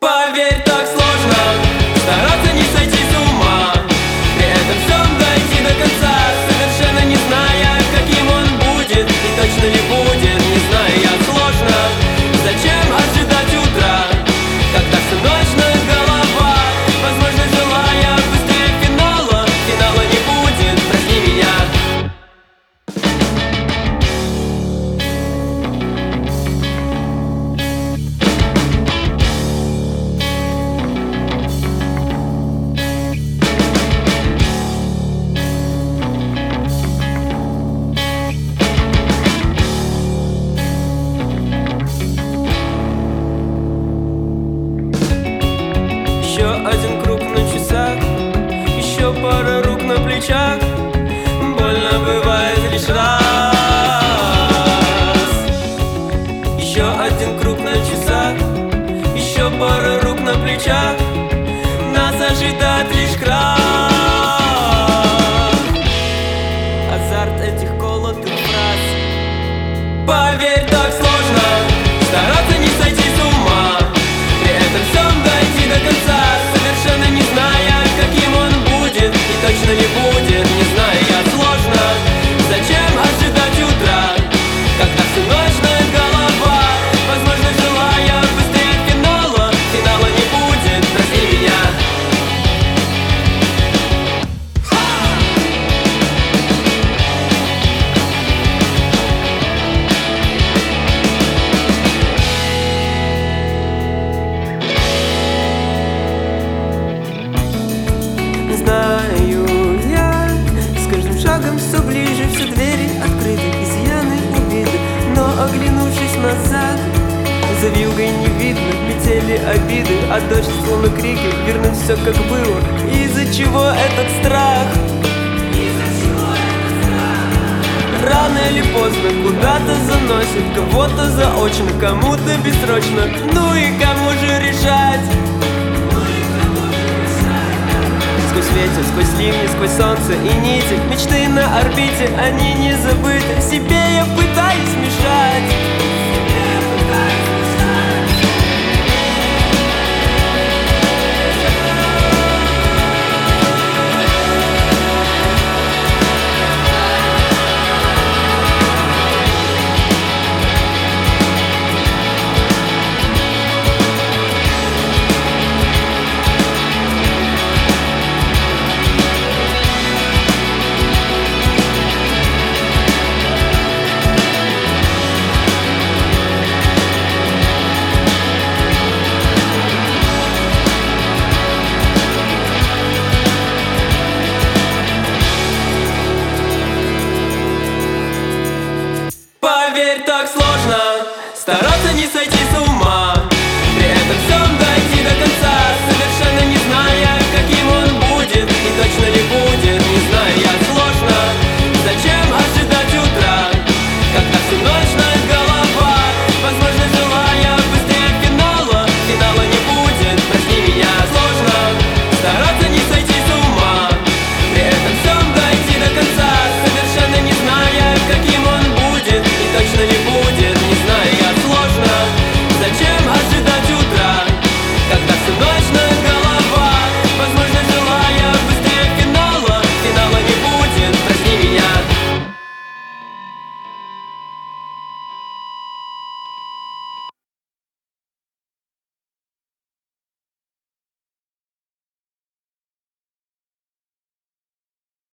Поверь, так сложно стараться не сойти с ума, при этом всем дойти до конца, совершенно не зная, каким он будет и точно ли будет, не зная я сложно. Зачем ожидать утра, когда всю ночь на голова, возможно, желая быстрее финала, финала не будет, прости меня. Еще один круг на часах, еще пара рук на плечах. Больно бывает лишь раз. Еще один круг на часах, еще пара рук на плечах. Нас ожидает лишь крах. Азарт этих колотых фраз. Поверь, так сложно стараться не сойти с ума, при этом всем дойти до конца, совершенно не зная, каким он будет и точно не будет, не зная я сложно. Зачем ожидать утра, когда всю ночь на голова, возможно, желая быстрее финала, финала не будет, прости меня. Знаю я, с каждым шагом все ближе, все двери открыты, изъяны убиты, но оглянувшись назад, за вьюгой не видно, летели обиды, а дождь словно крики, вернуть все как было. Из-за чего этот страх? Рано или поздно куда-то заносит, кого-то заочно, кому-то бессрочно. Ну и кому же решать? Сквозь ветер, сквозь ливни, сквозь солнце и нити, мечты на орбите, они не забыты, себе я пытаюсь мешать.